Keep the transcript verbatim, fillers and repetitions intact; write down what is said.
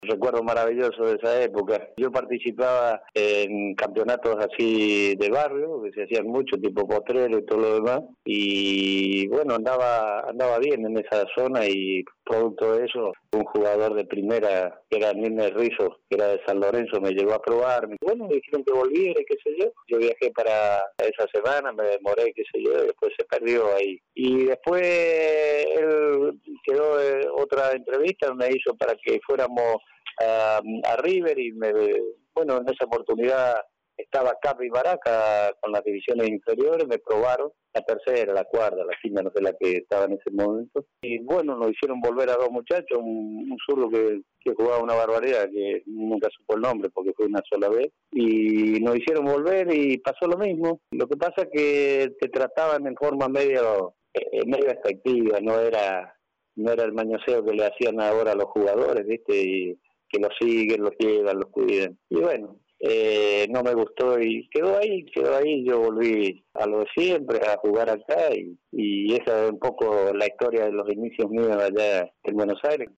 Recuerdo maravilloso de esa época. Yo participaba en campeonatos así de barrio, que se hacían mucho, tipo Potrero y todo lo demás, y bueno, andaba andaba bien en esa zona y producto de eso, un jugador de primera, que era Nene Rizzo, que era de San Lorenzo, me llegó a probar. Bueno, me dijeron que volviera y qué sé yo. Yo viajé para esa semana, me demoré, qué sé yo, y después se perdió ahí. Y después él quedó eh, otra entrevista, me hizo para que fuéramos a, a River y me, bueno, en esa oportunidad estaba Capi y Baraca con las divisiones inferiores, me probaron la tercera, la cuarta, la quinta, no sé la que estaba en ese momento. Y bueno, nos hicieron volver a dos muchachos, un, un zurdo que, que jugaba una barbaridad, que nunca supo el nombre porque fue una sola vez, y nos hicieron volver y pasó lo mismo. Lo que pasa es que te trataban en forma medio, eh, medio expectativa, no era, no era el mañoseo que le hacían ahora a los jugadores, ¿viste? Y que los siguen, los llevan, los cuidan. Y bueno, eh, no me gustó y quedó ahí, quedó ahí. Yo volví a lo de siempre, a jugar acá y, y esa es un poco la historia de los inicios míos allá en Buenos Aires.